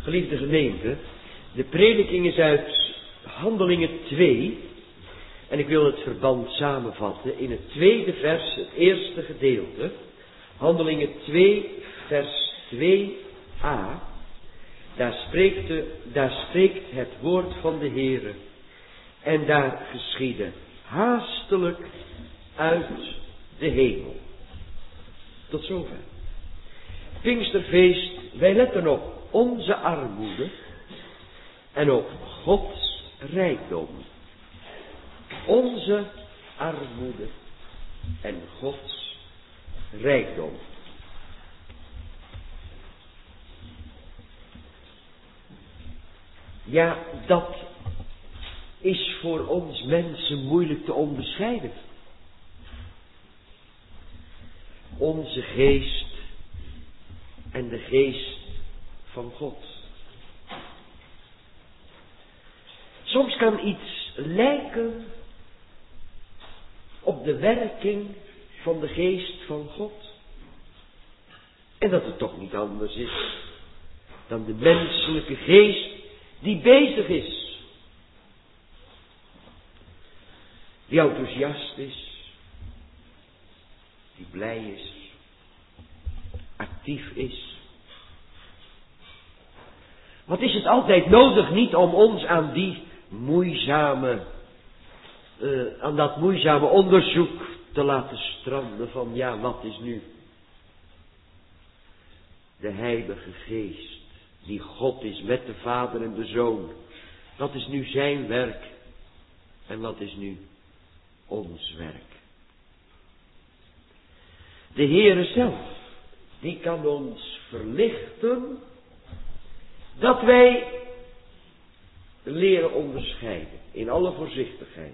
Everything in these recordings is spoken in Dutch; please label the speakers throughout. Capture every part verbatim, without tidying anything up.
Speaker 1: Geliefde gemeente, de prediking is uit Handelingen twee. En ik wil het verband samenvatten in het tweede vers, het eerste gedeelte. Handelingen twee, vers twee a. Daar spreekt, de, daar spreekt het woord van de Heere. En daar geschiedde haastelijk uit de hemel. Tot zover. Pinksterfeest, wij letten op onze armoede en op Gods rijkdom. Onze armoede en Gods rijkdom. Ja, dat is voor ons mensen moeilijk te onderscheiden. Onze geest en de geest van God. Soms kan iets lijken op de werking van de geest van God. En dat het toch niet anders is dan de menselijke geest die bezig is. Die enthousiast is. Die blij is. Actief is. Wat is het altijd nodig niet om ons aan die moeizame, uh, aan dat moeizame onderzoek te laten stranden van ja, wat is nu de Heilige Geest, die God is met de Vader en de Zoon. Wat is nu zijn werk en wat is nu ons werk? De Heere zelf, die kan ons verlichten dat wij leren onderscheiden in alle voorzichtigheid.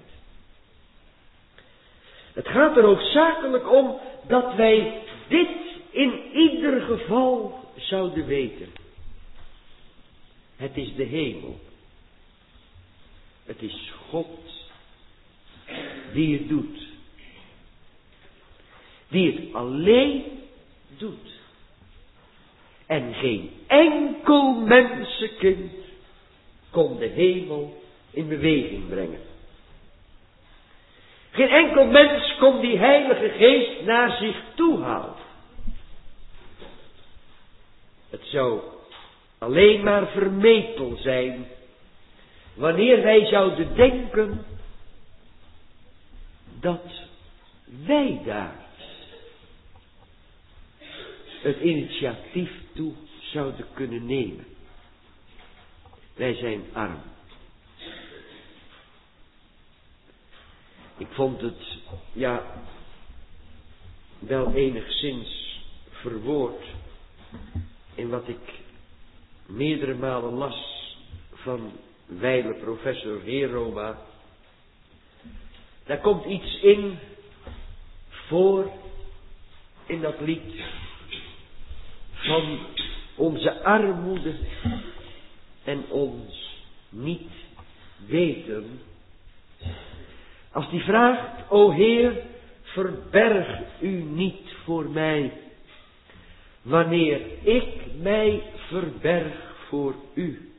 Speaker 1: Het gaat er hoofdzakelijk om dat wij dit in ieder geval zouden weten. Het is de hemel. Het is God die het doet. Die het alleen doet. En geen enkel mensenkind kon de hemel in beweging brengen. Geen enkel mens kon die Heilige Geest naar zich toe halen. Het zou alleen maar vermetel zijn wanneer wij zouden denken dat wij daar het initiatief toe zouden kunnen nemen. Wij zijn arm. Ik vond het, ja, wel enigszins verwoord in wat ik meerdere malen las van wijle professor Heroma. Daar komt iets in voor in dat lied van onze armoede en ons niet weten. Als die vraagt, o Heer, verberg u niet voor mij, wanneer ik mij verberg voor u.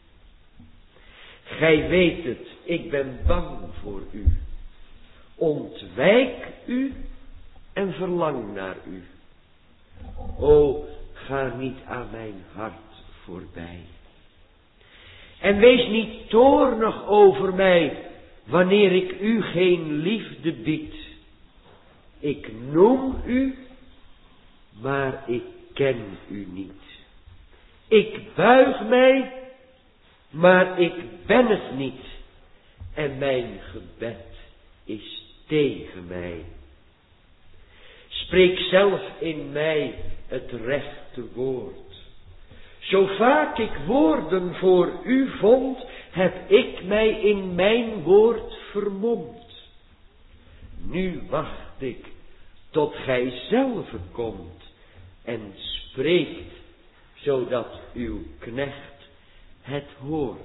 Speaker 1: Gij weet het, ik ben bang voor u. Ontwijk u en verlang naar u. O, ga niet aan mijn hart voorbij. En wees niet toornig over mij, wanneer ik u geen liefde bied. Ik noem u, maar ik ken u niet. Ik buig mij, maar ik ben het niet. En mijn gebed is tegen mij. Spreek zelf in mij het rechte woord. Zo vaak ik woorden voor u vond, heb ik mij in mijn woord vermomd. Nu wacht ik tot gij zelf komt en spreekt, zodat uw knecht het hoort.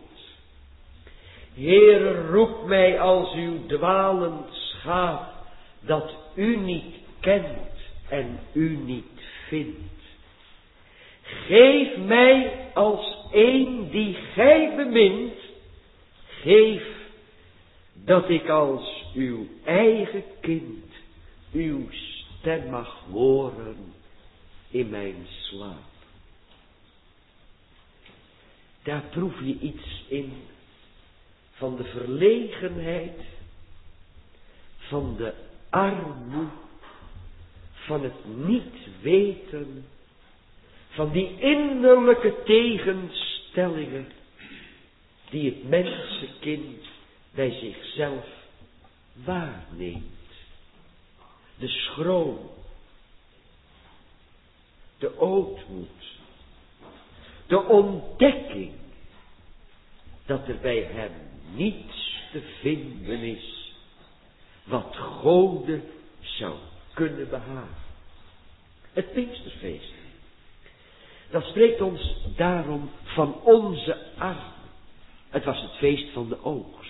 Speaker 1: Heere, roep mij als uw dwalend schaap, dat u niet kent en u niet vindt. Geef mij als een die gij bemint, geef dat ik als uw eigen kind uw stem mag horen in mijn slaap. Daar proef je iets in van de verlegenheid, van de armoede, van het niet weten, van die innerlijke tegenstellingen die het mensenkind bij zichzelf waarneemt. De schroom, de ootmoed, de ontdekking dat er bij hem niets te vinden is wat Gode zou kunnen behagen. Het Pinksterfeest, dat spreekt ons daarom van onze armen. Het was het feest van de oogst.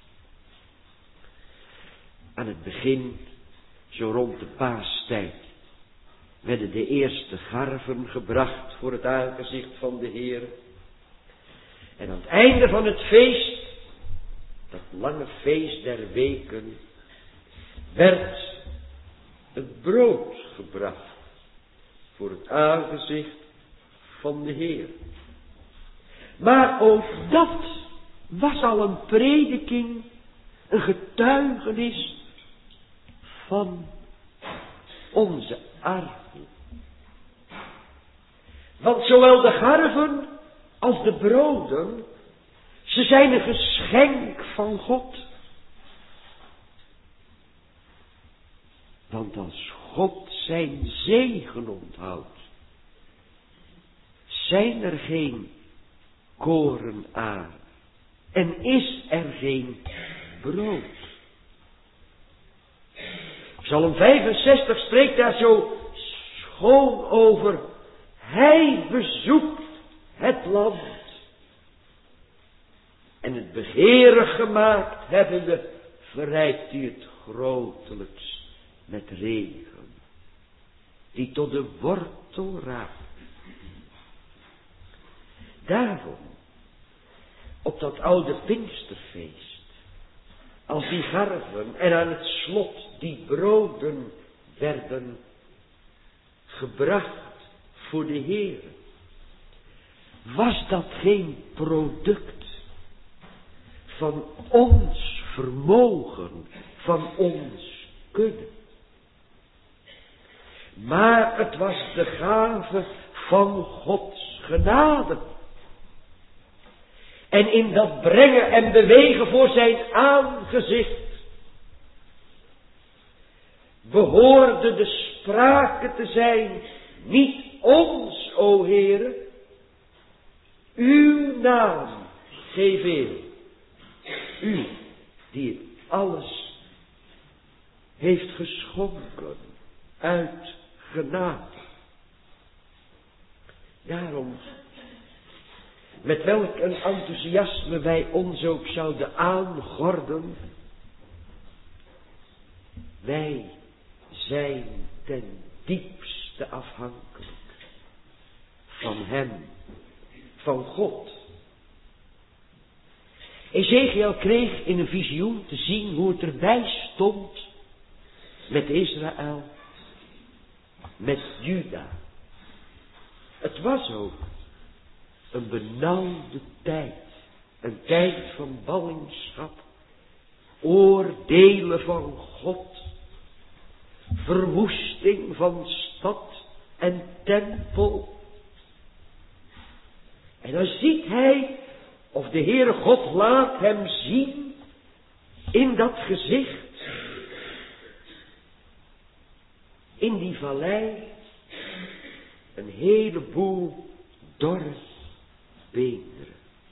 Speaker 1: Aan het begin, zo rond de paastijd, werden de eerste garven gebracht voor het aangezicht van de Heer. En aan het einde van het feest, dat lange feest der weken, werd het brood gebracht voor het aangezicht van de Heer. Maar ook dat was al een prediking, een getuigenis van onze armoede. Want zowel de garven als de broden, ze zijn een geschenk van God. Want als God zijn zegen onthoudt, zijn er geen korenaar en is er geen brood. Psalm vijfenzestig spreekt daar zo schoon over. Hij bezoekt het land. En het begeerig gemaakt hebbende, verrijkt hij het grotelijks met regen, die tot de wortel raakt. Daarom, op dat oude Pinksterfeest, als die garven en aan het slot die broden werden gebracht voor de Heer, was dat geen product van ons vermogen, van ons kunnen. Maar het was de gave van Gods genade. En in dat brengen en bewegen voor zijn aangezicht behoorde de sprake te zijn, niet ons, o Heere, uw naam geef eer. U die het alles heeft geschonken uit genade. Daarom, met welk een enthousiasme wij ons ook zouden aangorden, wij zijn ten diepste afhankelijk van Hem, van God. Ezekiel kreeg in een visioen te zien hoe het erbij stond met Israël, met Juda. Het was ook een benauwde tijd, een tijd van ballingschap, oordelen van God, verwoesting van stad en tempel. En dan ziet hij, of de Heere God laat hem zien, in dat gezicht, in die vallei, een heleboel dorre beenderen.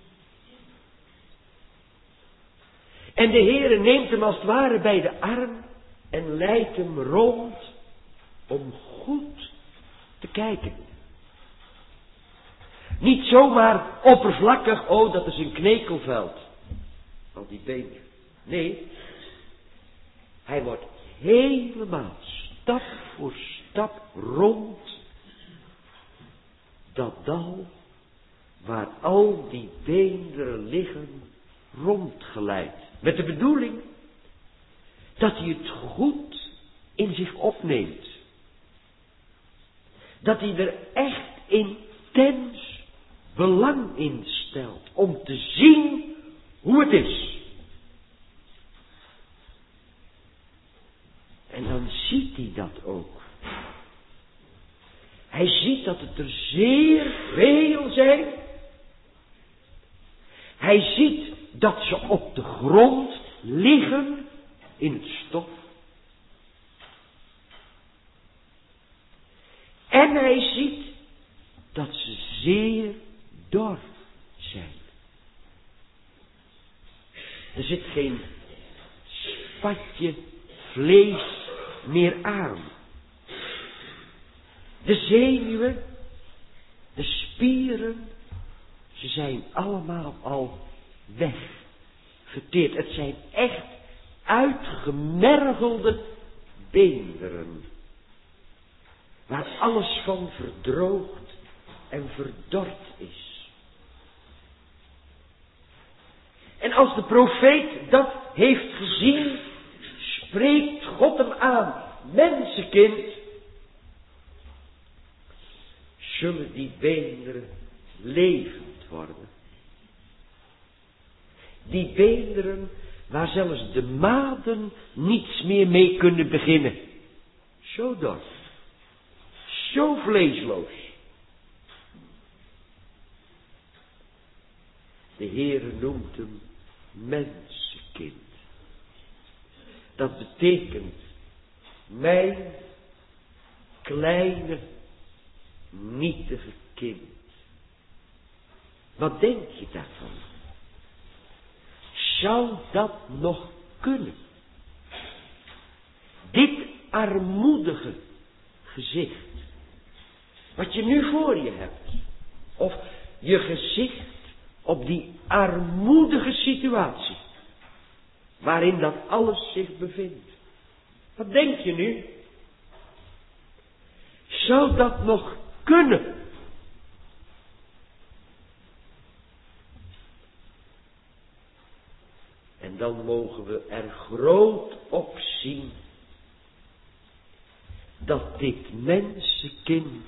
Speaker 1: En de Heere neemt hem als het ware bij de arm en leidt hem rond om goed te kijken. Niet zomaar oppervlakkig, oh dat is een knekelveld, al die beenderen. Nee, hij wordt helemaal stap voor stap rond dat dal waar al die beenderen liggen rondgeleid. Met de bedoeling dat hij het goed in zich opneemt. Dat hij er echt intens belang in stelt om te zien hoe het is. En dan ziet hij dat ook. Hij ziet dat het er zeer veel zijn. Hij ziet dat ze op de grond liggen in het stof. En hij ziet dat ze zeer dor zijn. Er zit geen spatje vlees meer aan. De zenuwen, de spieren, ze zijn allemaal al weggeteerd. Het zijn echt uitgemergelde beenderen. Waar alles van verdroogd en verdord is. En als de profeet dat heeft gezien, spreekt God hem aan. Mensenkind, zullen die beenderen levend worden. Die beenderen waar zelfs de maden niets meer mee kunnen beginnen. Zo dor. Zo vleesloos. De Heere noemt hem mensenkind. Dat betekent mijn kleine, nietige kind. Wat denk je daarvan? Zou dat nog kunnen? Dit armoedige gezicht, wat je nu voor je hebt, of je gezicht op die armoedige situatie, waarin dat alles zich bevindt. Wat denk je nu? Zou dat nog kunnen? En dan mogen we er groot op zien dat dit mensenkind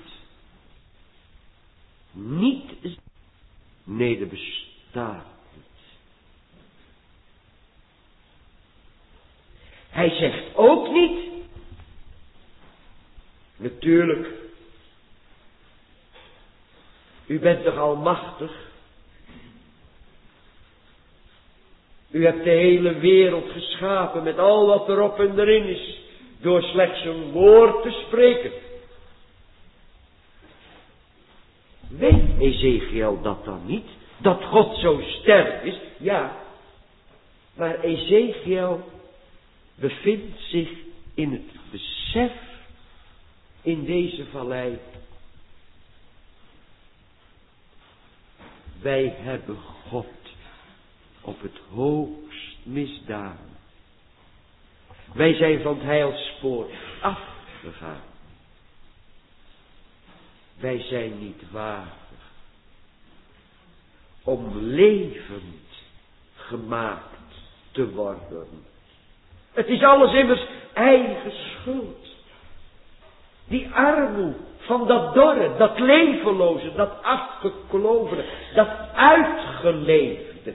Speaker 1: niet is. Nee, dat bestaat niet. Hij zegt ook niet, natuurlijk, u bent toch almachtig? U hebt de hele wereld geschapen met al wat erop en erin is, door slechts een woord te spreken. Weet Ezekiel dat dan niet? Dat God zo sterk is? Ja. Maar Ezekiel bevindt zich in het besef in deze vallei. Wij hebben God op het hoogst misdaan. Wij zijn van het heilspoor afgegaan. Wij zijn niet waardig om levend gemaakt te worden. Het is alles immers eigen schuld. Die armoede van dat dorre, dat levenloze, dat afgeklovene, dat uitgeleefde.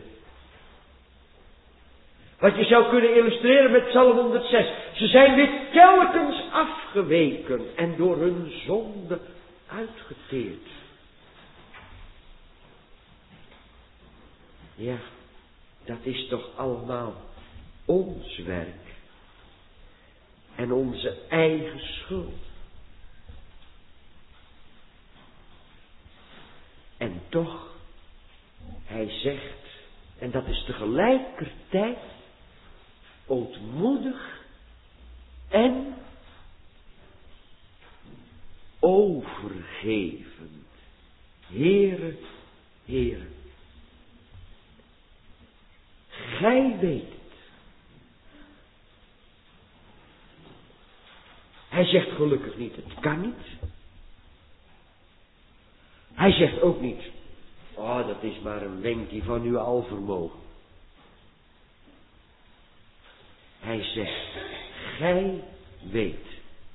Speaker 1: Wat je zou kunnen illustreren met Psalm honderdzes. Ze zijn weer telkens afgeweken en door hun zonde uitgeteerd. Ja, dat is toch allemaal ons werk. En onze eigen schuld. En toch, hij zegt, en dat is tegelijkertijd ootmoedig en overgevend. Heere, Heere, gij weet het. Hij zegt gelukkig niet, het kan niet. Hij zegt ook niet, Oh, dat is maar een wenkje van uw alvermogen. Hij zegt, gij weet.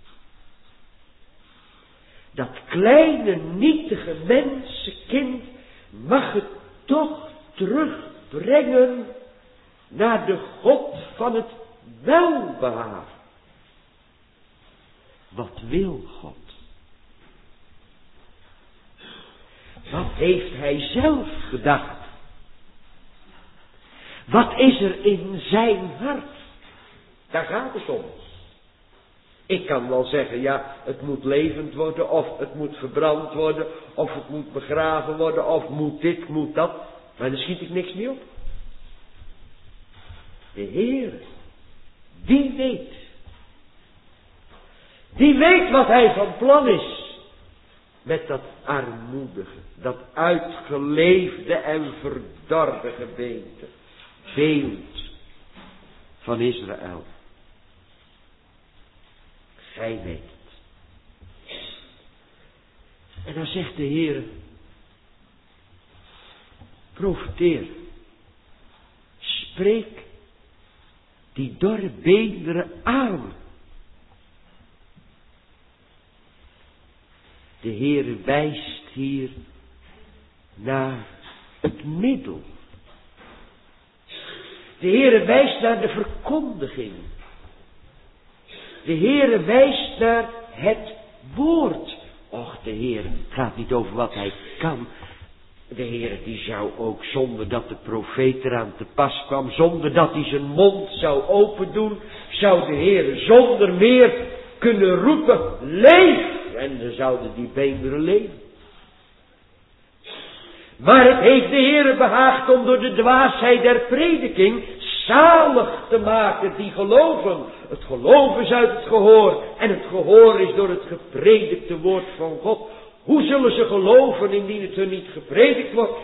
Speaker 1: Dat kleine nietige mensenkind mag het toch terugbrengen naar de God van het welbehagen. Wat wil God? Wat heeft hij zelf gedacht? Wat is er in zijn hart? Daar gaat het om. Ik kan wel zeggen, ja, het moet levend worden, of het moet verbrand worden, of het moet begraven worden, of moet dit, moet dat. Maar daar schiet ik niks mee op. De Heer, die weet. Die weet wat hij van plan is. Met dat armoedige, dat uitgeleefde en verdorde gebeente. Beeld van Israël. Gij weet het. En dan zegt de Heer, profeteer, spreek die dorre beenderen aan. De Heer wijst hier naar het middel. De Heer wijst naar de verkondiging. De Heer wijst naar het woord. Och, de Heer gaat niet over wat hij kan. De Heer die zou ook, zonder dat de profeet eraan te pas kwam, zonder dat hij zijn mond zou open doen, zou de Heer zonder meer kunnen roepen, leef! En dan zouden die beenderen leven. Maar het heeft de Heer behaagd om door de dwaasheid der prediking zalig te maken die geloven. Het geloof is uit het gehoor en het gehoor is door het gepredikte woord van God. Hoe zullen ze geloven indien het hun niet gepredikt wordt?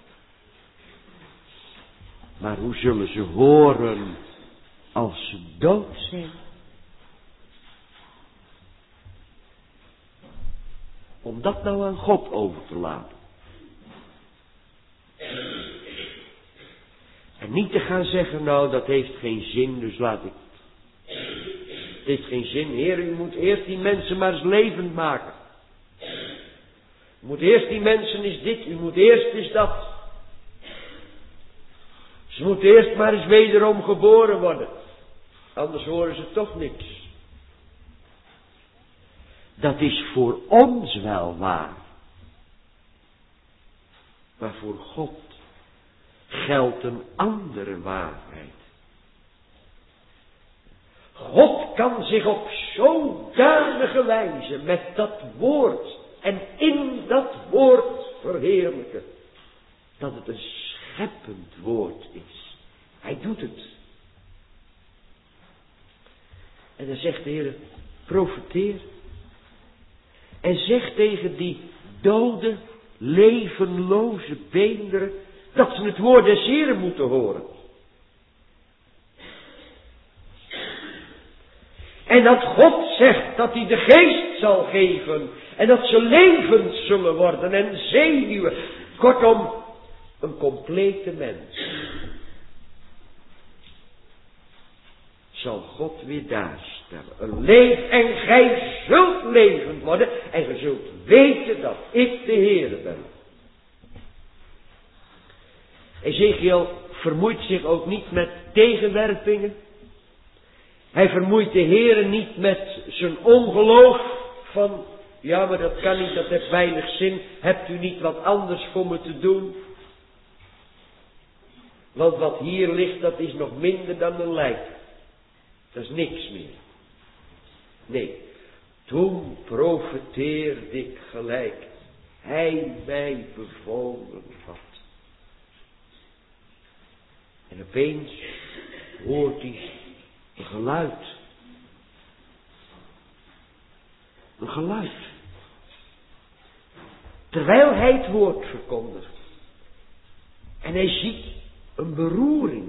Speaker 1: Maar hoe zullen ze horen als ze dood zijn? Om dat nou aan God over te laten. En niet te gaan zeggen, nou dat heeft geen zin, dus laat ik. Het heeft geen zin, Heer, u moet eerst die mensen maar eens levend maken. U moet eerst die mensen eens dit, u moet eerst eens dat. Ze moeten eerst maar eens wederom geboren worden. Anders horen ze toch niks. Dat is voor ons wel waar. Maar voor God geldt een andere waarheid. God kan zich op zodanige wijze met dat woord en in dat woord verheerlijken, dat het een scheppend woord is. Hij doet het. En dan zegt de Heer, profeteer. En zeg tegen die dode, levenloze beenderen, dat ze het woord des Heren moeten horen. En dat God zegt dat hij de geest zal geven. En dat ze levend zullen worden en zenuwen. Kortom, een complete mens. Zal God weer daarstellen. Een leef en gij zult levend worden. En gij zult weten dat ik de Heere ben. Ezekiel vermoeit zich ook niet met tegenwerpingen. Hij vermoeit de Heere niet met zijn ongeloof van, ja maar dat kan niet, dat heeft weinig zin. Hebt u niet wat anders voor me te doen? Want wat hier ligt, dat is nog minder dan een lijk. Dat is niks meer. Nee, toen profeteerde ik gelijk hij mij bevolen had. En opeens hoort hij een geluid. Een geluid. Terwijl hij het woord verkondigt. En hij ziet een beroering.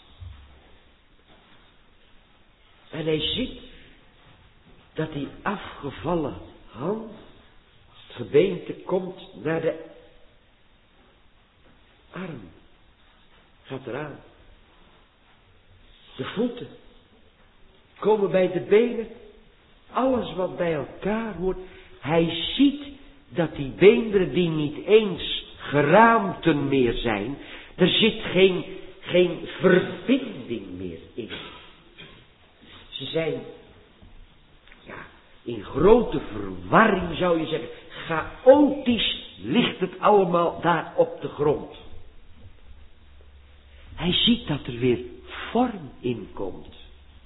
Speaker 1: En hij ziet dat die afgevallen hand, het gebeente, komt naar de arm gaat eraan. De voeten komen bij de benen. Alles wat bij elkaar hoort. Hij ziet dat die beenderen die niet eens geraamten meer zijn. Er zit geen, geen verbinding meer in. Ze zijn ja, in grote verwarring zou je zeggen. Chaotisch ligt het allemaal daar op de grond. Hij ziet dat er weer vorm in komt.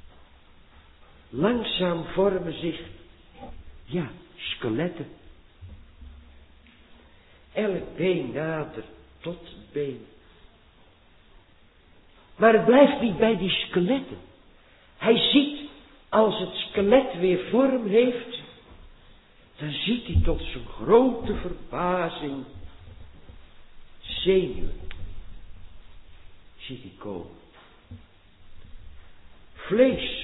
Speaker 1: Langzaam vormen zich, ja, skeletten. Elk been nadert tot been. Maar het blijft niet bij die skeletten. Hij ziet, als het skelet weer vorm heeft, dan ziet hij tot zijn grote verbazing zenuwen. Ziet hij komen. Vlees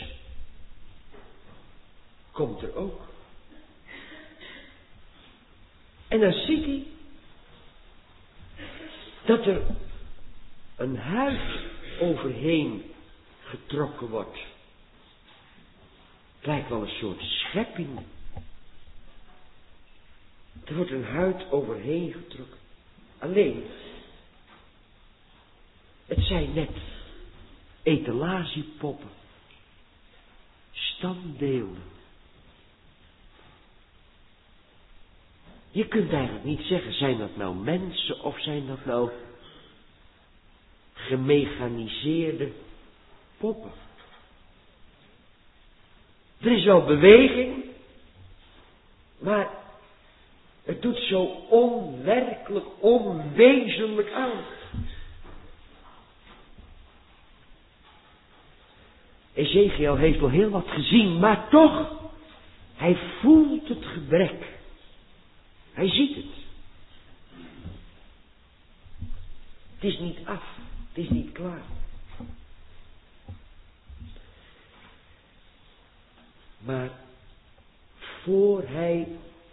Speaker 1: komt er ook. En dan ziet hij dat er een huid overheen getrokken wordt. Het lijkt wel een soort schepping. Er wordt een huid overheen getrokken. Alleen, het zijn net etalagepoppen. Standbeelden. Je kunt eigenlijk niet zeggen, zijn dat nou mensen of zijn dat nou gemechaniseerde poppen. Er is wel beweging, maar het doet zo onwerkelijk, onwezenlijk aan. Ezekiel heeft wel heel wat gezien, maar toch, hij voelt het gebrek. Hij ziet het. Het is niet af, het is niet klaar. Maar voor hij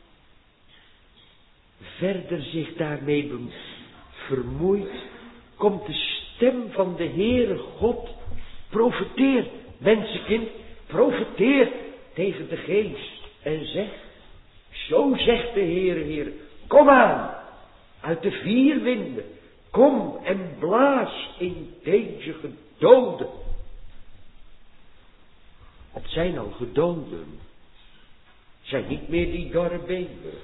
Speaker 1: verder zich daarmee vermoeit, komt de stem van de Heere God. Profeteer, mensenkind, profeteer tegen de geest en zeg, zo zegt de Heere, Heere, kom aan, uit de vier winden, kom en blaas in deze gedoden. Het zijn al gedoden, het zijn niet meer die dorre beenderen.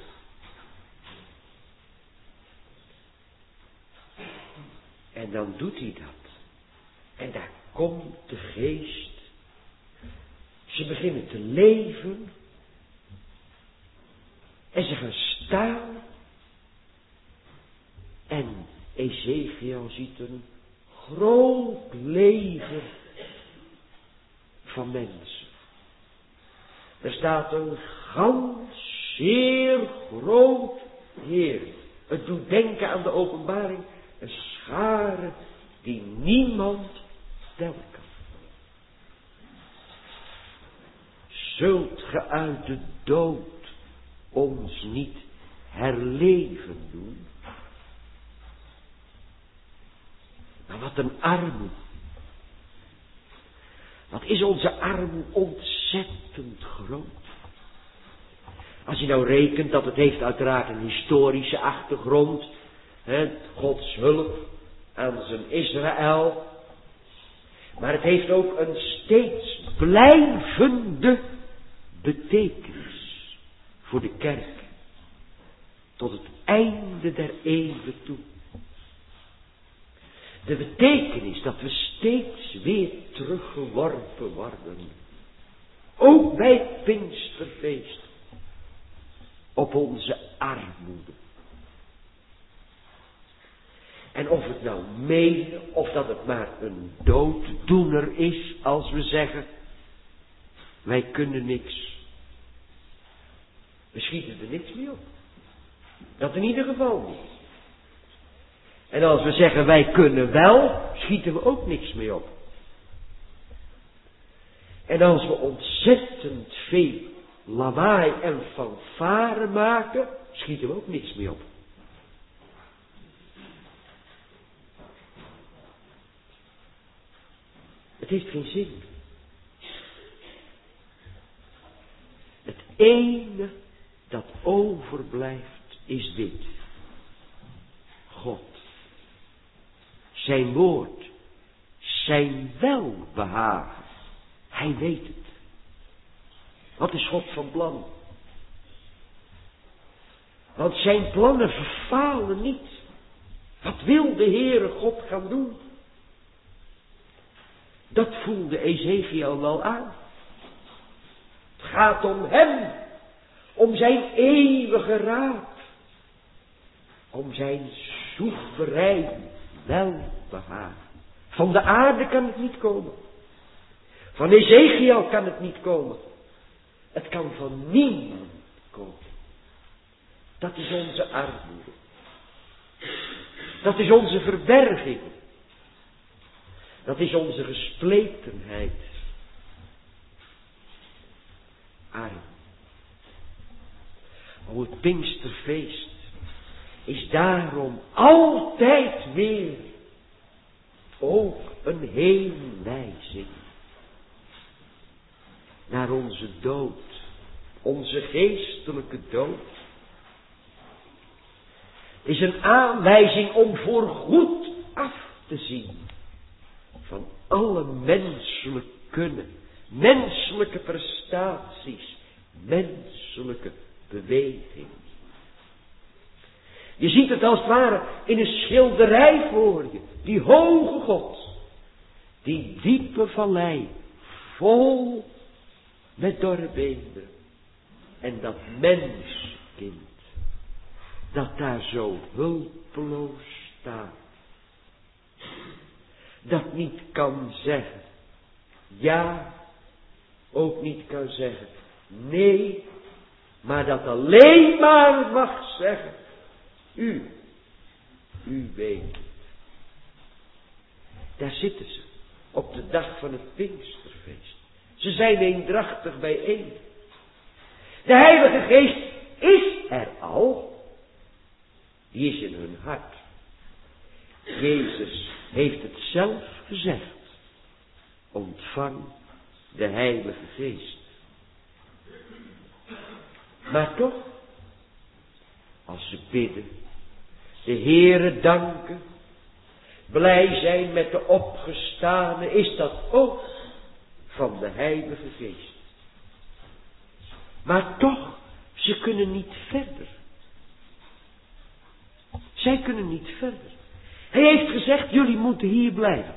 Speaker 1: En dan doet hij dat. En daar komt de geest. Ze beginnen te leven. En ze gaan staan. En Ezekiel ziet een groot leger van mensen. Er staat een gans zeer groot heer. Het doet denken aan de openbaring. Een schare die niemand tellen kan. Zult ge uit de dood ons niet herleven doen? Maar wat een armoede. Wat is onze armoede ontzettend groot. Als je nou rekent dat het heeft uiteraard een historische achtergrond. He, Gods hulp aan zijn Israël. Maar het heeft ook een steeds blijvende betekenis voor de kerk. Tot het einde der eeuwen toe. De betekenis dat we steeds weer teruggeworpen worden. Ook bij het Pinksterfeest. Op onze armoede. En of het nou menen, of dat het maar een dooddoener is, als we zeggen, wij kunnen niks. We schieten er niks mee op. Dat in ieder geval niet. En als we zeggen, wij kunnen wel, schieten we ook niks mee op. En als we ontzettend veel lawaai en fanfare maken, schieten we ook niks mee op. Het heeft geen zin. Het enige dat overblijft is dit. God. Zijn woord. Zijn welbehagen. Hij weet het. Wat is God van plan? Want zijn plannen verfalen niet. Wat wil de Heere God gaan doen? Dat voelde Ezekiel wel aan. Het gaat om hem. Om zijn eeuwige raad. Om zijn soeverein welbehagen. Van de aarde kan het niet komen. Van Ezekiel kan het niet komen. Het kan van niemand komen. Dat is onze armoede. Dat is onze verberging. Dat is onze gespletenheid. Arm. O, het Pinksterfeest is daarom altijd weer ook een heenwijzing naar onze dood. Onze geestelijke dood. Is een aanwijzing om voorgoed af te zien van alle menselijk kunnen, menselijke prestaties, menselijke beweging. Je ziet het als het ware in een schilderij voor je. Die hoge God, die diepe vallei, vol met dorre beenderen. En dat menskind, dat daar zo hulpeloos staat. Dat niet kan zeggen ja, ook niet kan zeggen nee, maar dat alleen maar mag zeggen, u, u weet het. Daar zitten ze, op de dag van het Pinksterfeest. Ze zijn eendrachtig bijeen. De Heilige Geest is er al. Die is in hun hart. Jezus heeft het zelf gezegd. Ontvang de Heilige Geest. Maar toch, als ze bidden, de Heere danken, blij zijn met de opgestane, is dat ook van de Heilige Geest. Maar toch, ze kunnen niet verder. Zij kunnen niet verder. Hij heeft gezegd, jullie moeten hier blijven.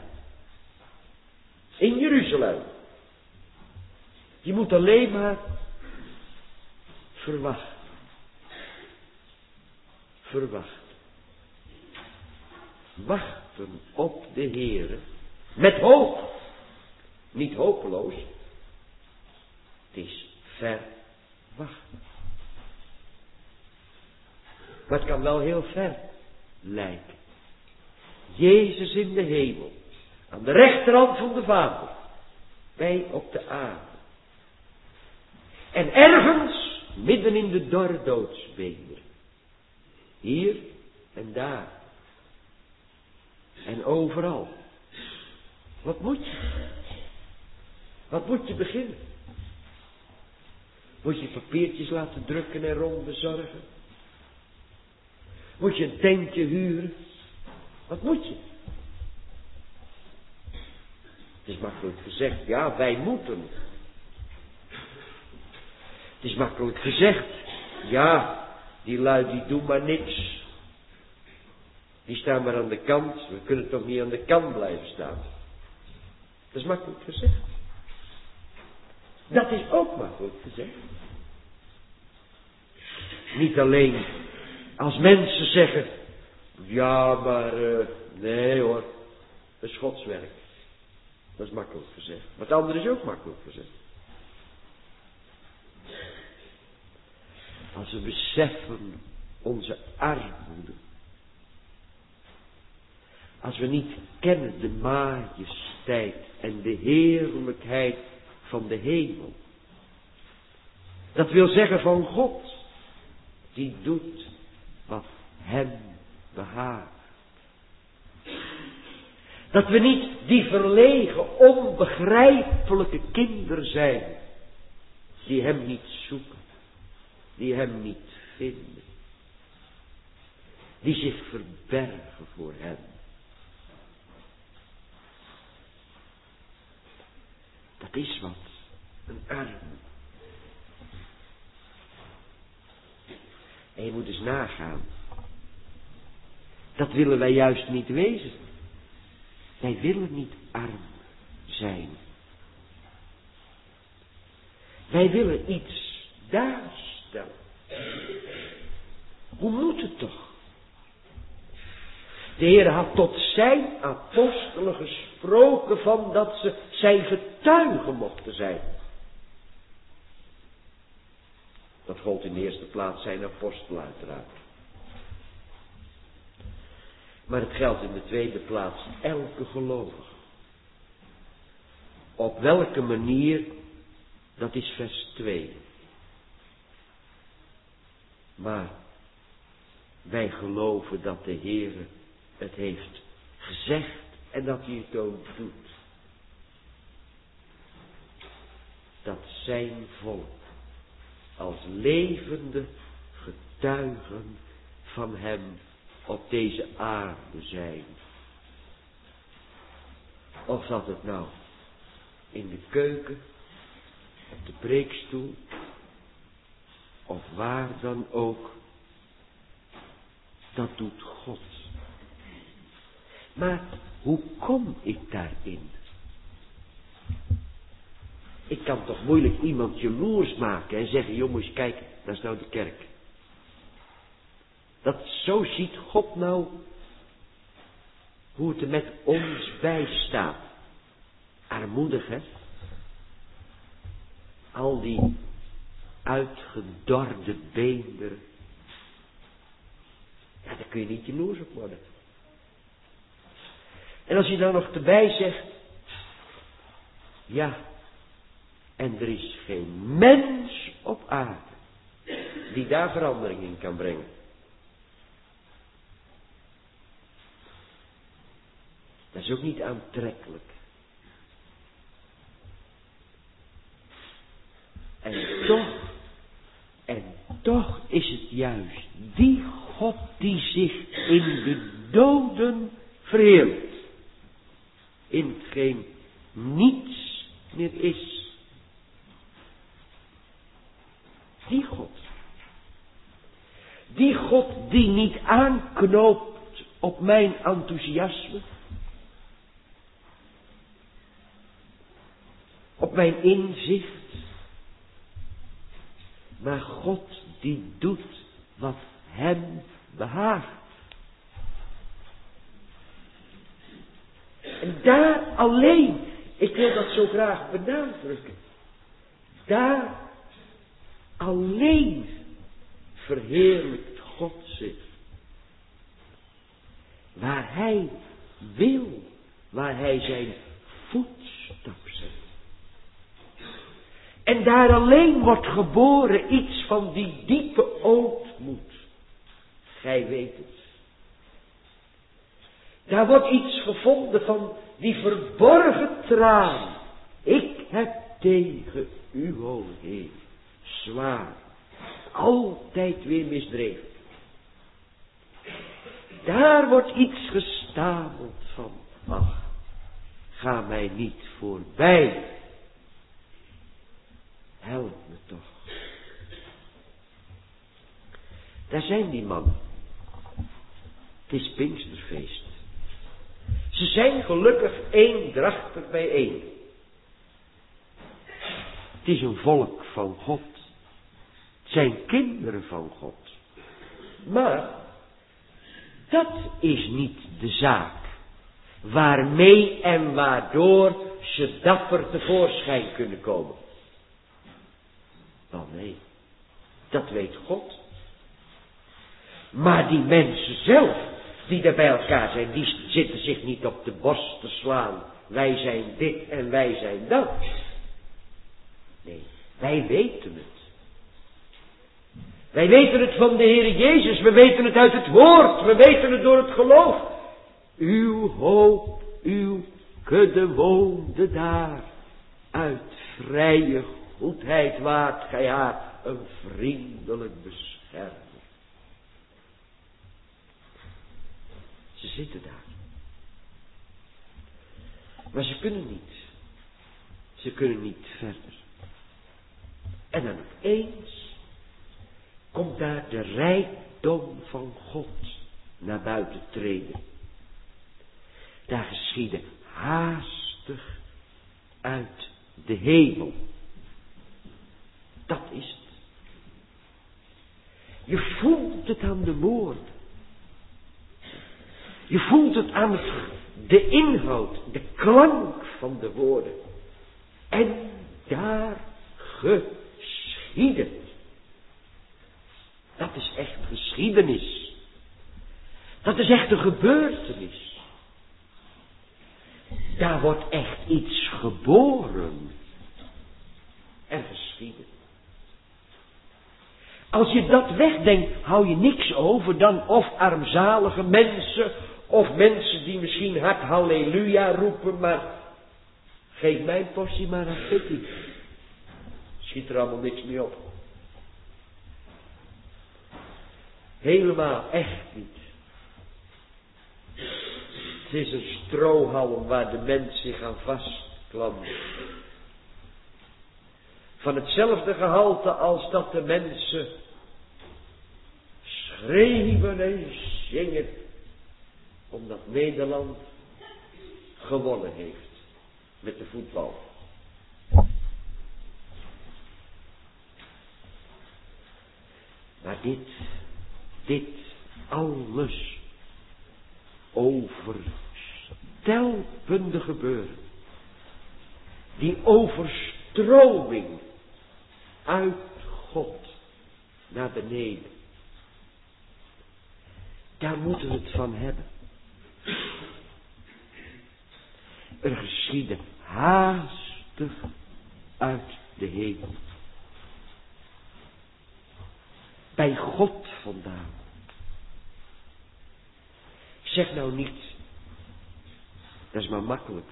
Speaker 1: In Jeruzalem. Je moet alleen maar verwachten. Verwachten. Wachten op de Heere. Met hoop. Niet hopeloos. Het is verwachten. Maar het kan wel heel ver lijken. Jezus in de hemel. Aan de rechterhand van de Vader. Wij op de aarde. En ergens midden in de dorre doodsbeenderen. Hier en daar. En overal. Wat moet je? Wat moet je beginnen? Moet je papiertjes laten drukken en rond bezorgen? Moet je een tentje huren? Wat moet je? Het is makkelijk gezegd, ja, wij moeten. Het is makkelijk gezegd, ja, die lui die doen maar niks. Die staan maar aan de kant, we kunnen toch niet aan de kant blijven staan. Dat is makkelijk gezegd. Dat is ook makkelijk gezegd. Niet alleen als mensen zeggen, ja, maar uh, nee hoor, dat is Gods werk. Dat is makkelijk gezegd. Maar het andere is ook makkelijk gezegd. Als we beseffen onze armoede. Als we niet kennen de majesteit en de heerlijkheid van de hemel. Dat wil zeggen van God. Die doet wat hem behaagt. Dat we niet die verlegen, onbegrijpelijke kinderen zijn. Die hem niet zoeken. Die hem niet vinden. Die zich verbergen voor hem. Dat is wat. Een arm. En je moet eens nagaan. Dat willen wij juist niet wezen. Wij willen niet arm zijn. Wij willen iets daarstellen. Hoe moet het toch? De Heer had tot zijn apostelen gesproken van dat ze zijn getuigen mochten zijn. Dat gold in de eerste plaats zijn apostelen uiteraard. Maar het geldt in de tweede plaats elke gelovige. Op welke manier, dat is vers twee. Maar wij geloven dat de Heer het heeft gezegd en dat hij het ook doet. Dat zijn volk als levende getuigen van hem op deze aarde zijn. Of dat het nou in de keuken, op de preekstoel, of waar dan ook, dat doet God. Maar hoe kom ik daarin? Ik kan toch moeilijk iemand jaloers maken en zeggen, jongens, kijk, dat is nou de kerk. Dat zo ziet God nou hoe het er met ons bij staat. Armoedig, hè? Al die uitgedorde beenderen. Ja, daar kun je niet jaloers op worden. En als je dan nog erbij zegt, ja, en er is geen mens op aarde die daar verandering in kan brengen. Dat is ook niet aantrekkelijk. En toch, en toch is het juist die God die zich in de doden verheerlijkt. In hetgeen niets meer is. Die God. Die God die niet aanknoopt op mijn enthousiasme. Op mijn inzicht. Maar God die doet wat hem behaagt. En daar alleen, ik wil dat zo graag benadrukken. Daar alleen verheerlijkt God zich. Waar hij wil, waar hij zijn voetstap zet. En daar alleen wordt geboren iets van die diepe ootmoed. Gij weet het. Daar wordt iets gevonden van die verborgen traan. Ik heb tegen u, o Heer, zwaar, altijd weer misdreven. Daar wordt iets gestapeld van, ach, ga mij niet voorbij. Help me toch. Daar zijn die mannen. Het is Pinksterfeest. Ze zijn gelukkig eendrachtig bijeen. Het is een volk van God. Het zijn kinderen van God. Maar dat is niet de zaak waarmee en waardoor ze dapper tevoorschijn kunnen komen. Wel nee, dat weet God. Maar die mensen zelf, die er bij elkaar zijn, die zitten zich niet op de borst te slaan. Wij zijn dit en wij zijn dat. Nee, wij weten het. Wij weten het van de Heer Jezus, we weten het uit het woord, we weten het door het geloof. Uw hoop uw kudde woonde daar. Uit vrije goedheid waart gij haar een vriendelijk beschermer. Ze zitten daar. Maar ze kunnen niet. Ze kunnen niet verder. En dan opeens komt daar de rijkdom van God naar buiten treden. Daar geschiedde haastig uit de hemel. Dat is het. Je voelt het aan de woorden. Je voelt het aan het, de inhoud, de klank van de woorden. En daar geschiedde. Dat is echt geschiedenis. Dat is echt een gebeurtenis. Daar wordt echt iets geboren. En geschieden. Als je dat wegdenkt, hou je niks over dan of armzalige mensen, of mensen die misschien hard halleluja roepen, maar geef mijn portie maar aan Kitty. Schiet er allemaal niks mee op. Helemaal echt niet. Het is een strohalm waar de mens zich aan vastklampt. Van hetzelfde gehalte als dat de mensen schreeuwen en zingen, omdat Nederland gewonnen heeft met de voetbal. Maar dit, dit alles overstelpende gebeuren, die overstroming uit God naar beneden, daar moeten we het van hebben. Er geschiedde haastig uit de hemel. Bij God vandaan. Ik zeg nou niet, dat is maar makkelijk.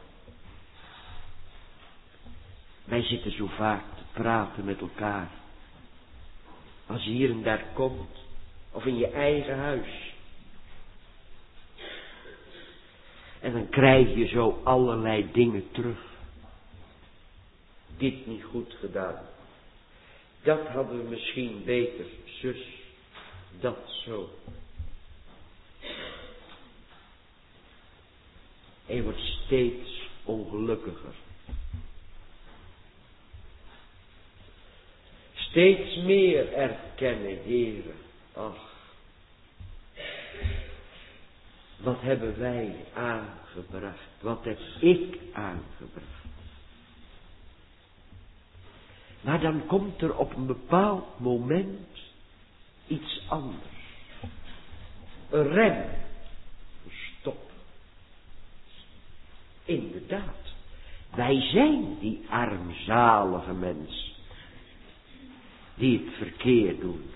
Speaker 1: Wij zitten zo vaak te praten met elkaar. Als je hier en daar komt, of in je eigen huis. En dan krijg je zo allerlei dingen terug. Dit niet goed gedaan. Dat hadden we misschien beter, zus. Dat zo. En je wordt steeds ongelukkiger. Steeds meer erkennen, Heere. Ach. Wat hebben wij aangebracht? Wat heb ik aangebracht? Maar dan komt er op een bepaald moment iets anders. Een rem. Een stop. Inderdaad. Wij zijn die armzalige mensen. Die het verkeerd doen.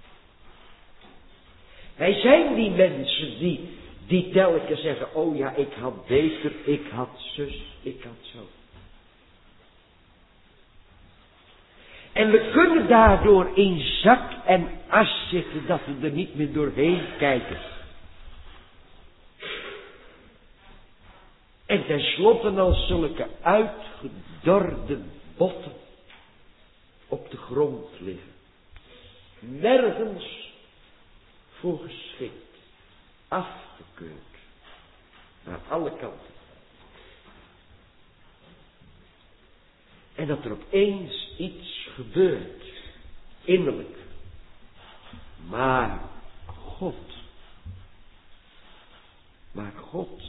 Speaker 1: Wij zijn die mensen die, die telkens zeggen, oh ja, ik had beter, ik had zus, ik had zo. En we kunnen daardoor in zak en as zitten, dat we er niet meer doorheen kijken. En tenslotte als zulke uitgedorde botten op de grond liggen. Nergens voor geschikt. Afgekeurd. Naar alle kanten. En dat er opeens iets gebeurt. Innerlijk. Maar God. Maar God.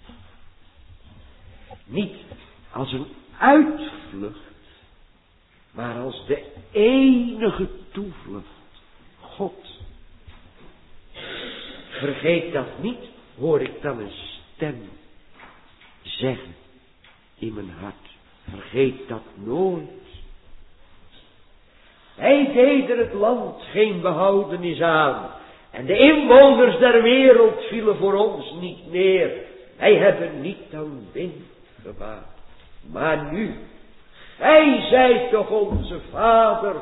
Speaker 1: Niet als een uitvlucht. Maar als de enige toevlucht. God. Vergeet dat niet, hoor ik dan een stem zeggen in mijn hart. Vergeet dat nooit. Hij deed er het land geen behoudenis aan. En de inwoners der wereld vielen voor ons niet neer. Hij hebben niet aan wind gewaagd. Maar nu, gij zijt toch onze Vader.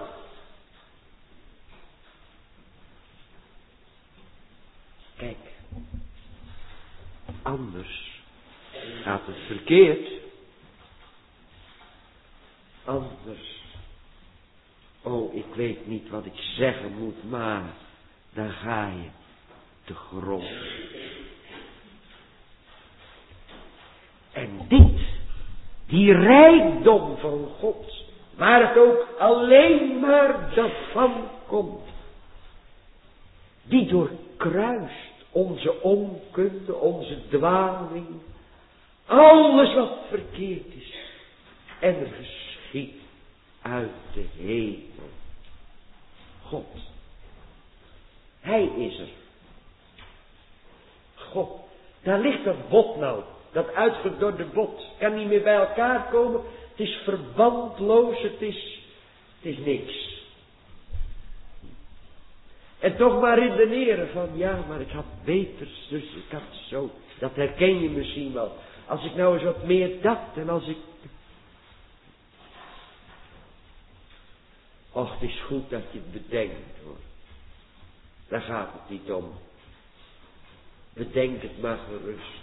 Speaker 1: Kijk, anders gaat het verkeerd. Anders. Oh, ik weet niet wat ik zeggen moet, maar dan ga je te grond. En dit, die rijkdom van God, waar het ook alleen maar daarvan komt, die doorkruist onze onkunde, onze dwaling, alles wat verkeerd is, en er geschiet uit de hemel. God. Hij is er. God. Daar ligt dat bot nou. Dat uitgedorde bot. Kan niet meer bij elkaar komen. Het is verbandloos. Het is, het is niks. En toch maar redeneren van, ja, maar ik had beters, dus ik had zo. Dat herken je misschien wel. Als ik nou eens wat meer dacht en als ik... Och, het is goed dat je het bedenkt, hoor. Daar gaat het niet om. Bedenk het maar gerust.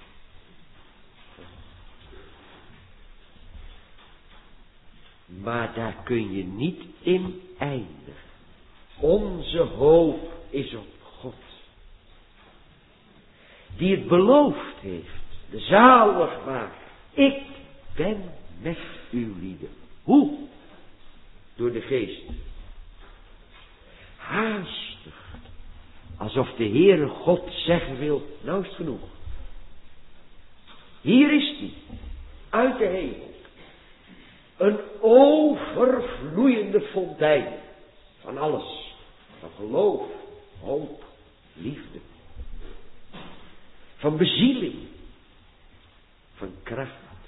Speaker 1: Maar daar kun je niet in eindigen. Onze hoop is op God. Die het beloofd heeft. De zaligmaker. Ik ben met uw lieden. Hoe? Door de geest. Haastig. Alsof de Heere God zeggen wil, nou is het genoeg. Hier is die. Uit de hemel. Een overvloeiende fontein. Van alles. Van geloof, hoop, liefde. Van bezieling. Van kracht.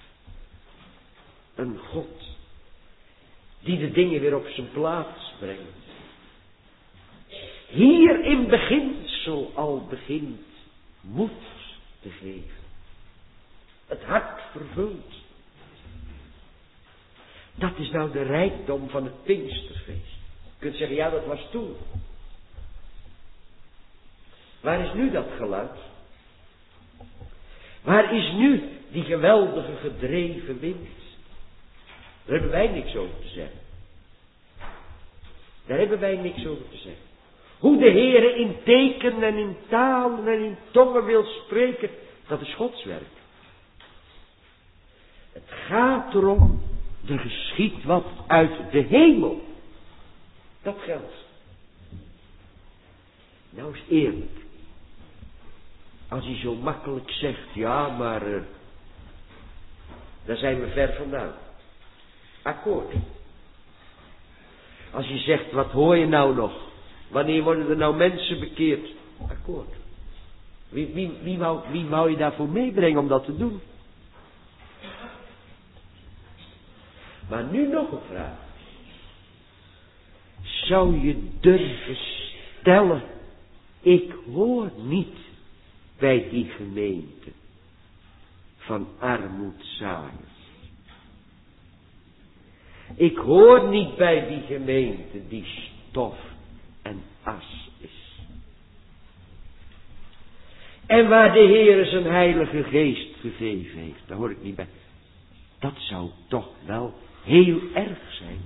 Speaker 1: Een God. Die de dingen weer op zijn plaats brengt. Hier in beginsel al begint moed te geven. Het hart vervult. Dat is nou de rijkdom van het Pinksterfeest. Je kunt zeggen, ja, dat was toen. Waar is nu dat geluid? Waar is nu die geweldige gedreven wind? Daar hebben wij niks over te zeggen. Daar hebben wij niks over te zeggen. Hoe de Heere in tekenen en in talen en in tongen wil spreken, dat is Gods werk. Het gaat erom, er geschiet wat uit de hemel. Dat geldt. Nou eens eerlijk. Als hij zo makkelijk zegt, ja, maar uh, daar zijn we ver vandaan. Akkoord. Als je zegt, wat hoor je nou nog? Wanneer worden er nou mensen bekeerd? Akkoord. Wie, wie, wie, wou, wie wou je daarvoor meebrengen om dat te doen? Maar nu nog een vraag. Zou je durven stellen, ik hoor niet bij die gemeente van armoedzaaiers. Ik hoor niet bij die gemeente die stof en as is. En waar de Heer zijn heilige geest gegeven heeft, daar hoor ik niet bij. Dat zou toch wel heel erg zijn.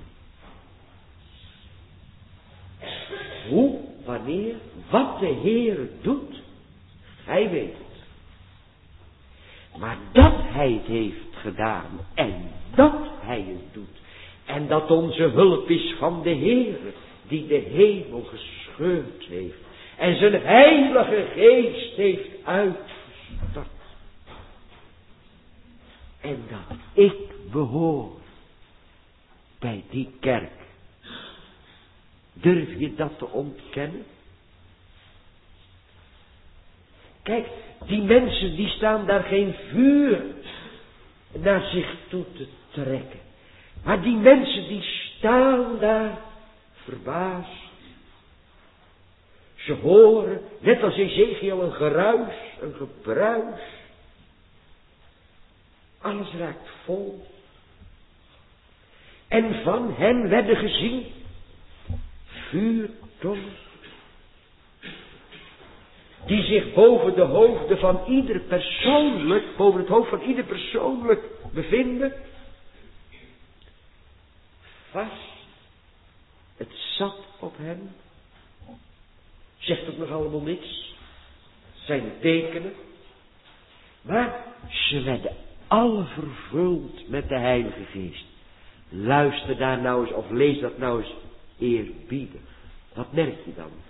Speaker 1: Hoe, wanneer, wat de Heer doet, hij weet het. Maar dat hij het heeft gedaan en dat hij het doet. En dat onze hulp is van de Heer, die de hemel gescheurd heeft. En zijn heilige geest heeft uitgestort. En dat ik behoor bij die kerk. Durf je dat te ontkennen? Kijk, die mensen die staan daar geen vuur naar zich toe te trekken. Maar die mensen die staan daar verbaasd. Ze horen, net als Ezekiel, een geruis, een gebruis. Alles raakt vol. En van hem werden gezien vuurtongen, die zich boven de hoofden van ieder persoonlijk, boven het hoofd van ieder persoonlijk bevinden. Vast. Het zat op hem. Zegt ook nog allemaal niks. Zijn de tekenen. Maar ze werden alle vervuld met de Heilige Geest. Luister daar nou eens, of lees dat nou eens eerbiedig. Wat merk je dan?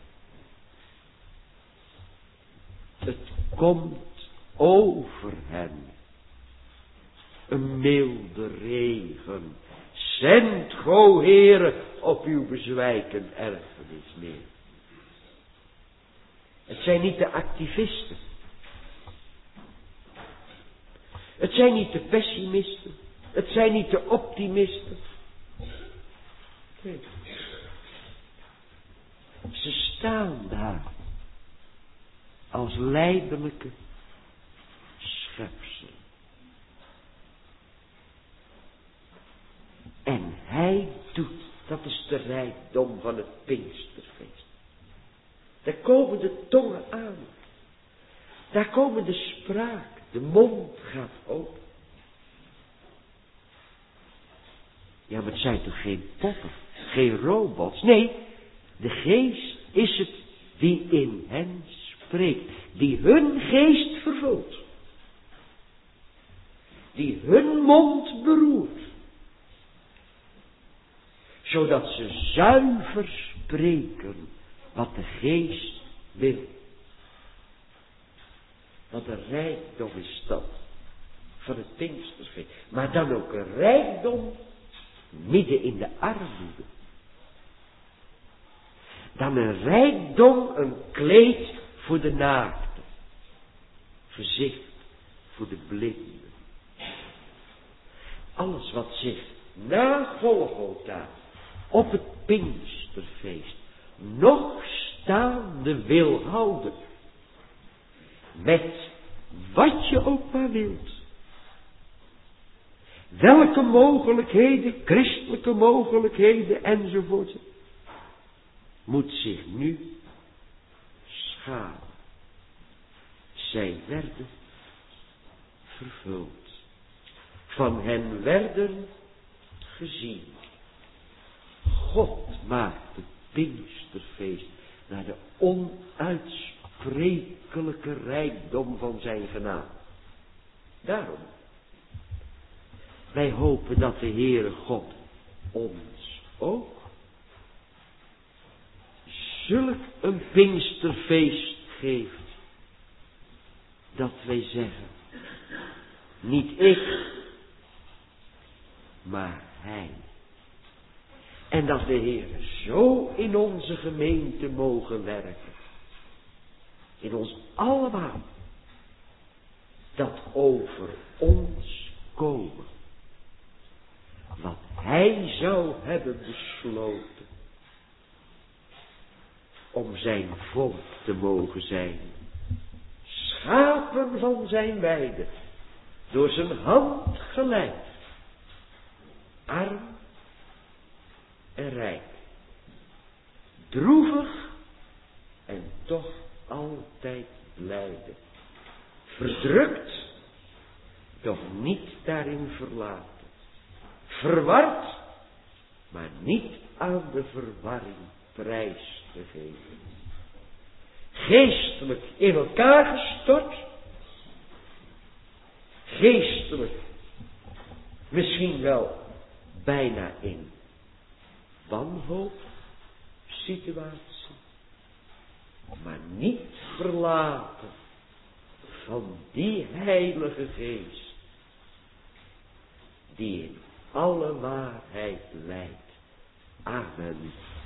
Speaker 1: Het komt over hen. Een milde regen. Zend, go Heere, op uw bezwijkend erfenis neer. Het zijn niet de activisten. Het zijn niet de pessimisten. Het zijn niet de optimisten. Nee. Ze staan daar als lijdelijke schepselen. En hij doet, dat is de rijkdom van het Pinksterfeest. Daar komen de tongen aan. Daar komen de spraak. De mond gaat open. Ja, maar het zijn toch geen poppen, geen robots. Nee, de geest is het die in hen spreekt. Die hun geest vervult. Die hun mond beroert. Zodat ze zuiver spreken wat de geest wil. Wat een rijkdom is dat van het Pinksterfeest. Maar dan ook een rijkdom midden in de armoede. Dan een rijkdom, een kleed voor de naakten. Gezicht voor de blinden. Alles wat zich na Golgotha op het Pinksterfeest nog staande wil houden. Met wat je ook maar wilt. Welke mogelijkheden, christelijke mogelijkheden enzovoort. Moet zich nu schamen. Zij werden vervuld. Van hen werden gezien. God maakt het Pinksterfeest naar de onuitsprekelijke rijkdom van zijn genade. Daarom. Wij hopen dat de Heere God ons ook zulk een Pinksterfeest geeft. Dat wij zeggen. Niet ik. Maar Hij. En dat de Heere zo in onze gemeente mogen werken. In ons allemaal. Dat over ons komen. Wat Hij zou hebben besloten. Om zijn volk te mogen zijn. Schapen van zijn weide. Door zijn hand geleid. Arm en rijk. Droevig en toch altijd blijde. Verdrukt, doch niet daarin verlaten. Verward, maar niet aan de verwarring prijs te geven. Geestelijk in elkaar gestort. Geestelijk misschien wel bijna in wanhoop situatie. Maar niet verlaten van die Heilige Geest. Die in alle waarheid leidt. Amen.